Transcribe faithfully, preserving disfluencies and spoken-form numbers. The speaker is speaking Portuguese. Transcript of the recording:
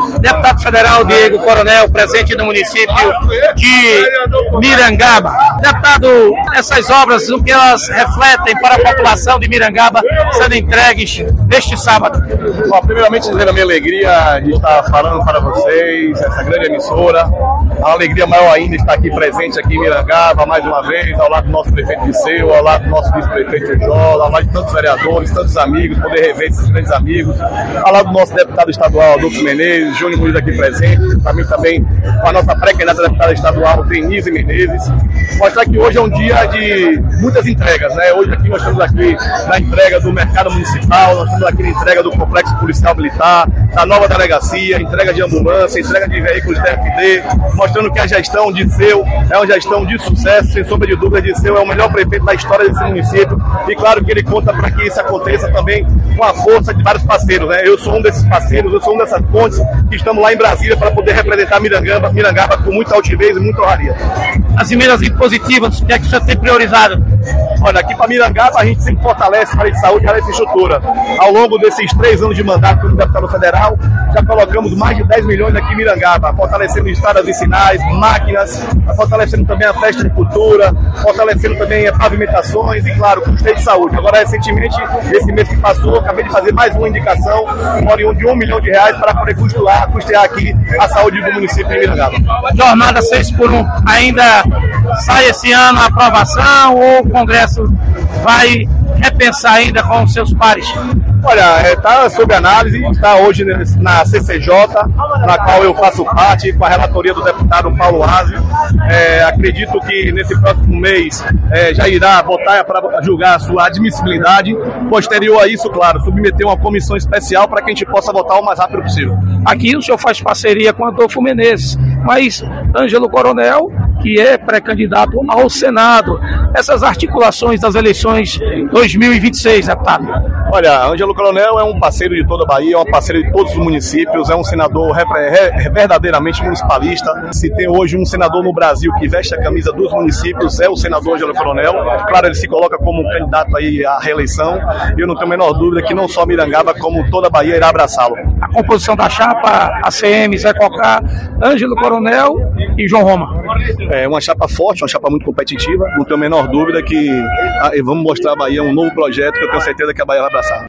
Deputado federal Diego Coronel, presente no município de Mirangaba. Deputado, essas obras, o que elas refletem para a população de Mirangaba sendo entregues neste sábado? Bom, primeiramente dizer a minha alegria de estar falando para vocês, essa grande emissora. A alegria maior ainda estar aqui presente aqui em Mirangaba, mais uma vez, ao lado do nosso prefeito Disseu, ao lado do nosso vice-prefeito Jó, ao lado de tantos vereadores, tantos amigos, poder rever esses grandes amigos, ao lado do nosso deputado estadual, Adolfo Menezes, Júnior Muniz aqui presente, para mim também com a nossa pré-candidata deputada estadual, Denise Menezes. Mostrar que hoje é um dia de muitas entregas, né? Hoje aqui nós estamos aqui na entrega do mercado municipal, nós estamos aqui na entrega do complexo policial militar, da nova delegacia, entrega de ambulância, entrega de veículos T F D, mostrando que a gestão de Disseu é uma gestão de sucesso, sem sombra de dúvida. Disseu é o melhor prefeito da história desse município e claro que ele conta para que isso aconteça também com a força de vários parceiros, né? Eu sou um desses parceiros, eu sou um dessas pontes que estamos lá em Brasília para poder representar Mirangaba, Mirangaba com muita altivez e muita honraria. As emendas impositivas, o que é que o senhor tem priorizado? Olha, aqui para Mirangaba a gente sempre fortalece a área de saúde e a área de infraestrutura. Ao longo desses três anos de mandato como deputado federal, já colocamos mais de dez milhões aqui em Mirangaba, fortalecendo estradas vicinais, máquinas, fortalecendo também a festa de cultura, fortalecendo também as pavimentações e, claro, custeio de saúde. Agora, recentemente, esse mês que passou, acabei de fazer mais uma indicação, oriundo de um milhão de reais para poder custear, custear aqui a saúde do município de Mirangaba. Jornada seis por um ainda sai esse ano a aprovação ou o Congresso vai repensar ainda com os seus pares? Olha, está sob análise, está hoje na C C J, na qual eu faço parte, com a relatoria do deputado Paulo Ázio. É, acredito que nesse próximo mês é, já irá votar para julgar a sua admissibilidade. Posterior a isso, claro, submeter uma comissão especial para que a gente possa votar o mais rápido possível. Aqui o senhor faz parceria com Adolfo Menezes, mas Ângelo Coronel, que é pré-candidato ao Senado, essas articulações das eleições dois mil e vinte e seis, deputado? Olha, Ângelo Coronel é um parceiro de toda a Bahia, é um parceiro de todos os municípios, é um senador verdadeiramente municipalista. Se tem hoje um senador no Brasil que veste a camisa dos municípios, é o senador Ângelo Coronel. Claro, ele se coloca como candidato aí à reeleição e eu não tenho a menor dúvida que não só Mirangaba, como toda a Bahia irá abraçá-lo. A composição da chapa, A C M, Zé Cocá, Ângelo Coronel e João Roma. É uma chapa forte, uma chapa muito competitiva, não tenho a menor dúvida que vamos mostrar à Bahia um novo projeto que eu tenho certeza que a Bahia vai abraçar.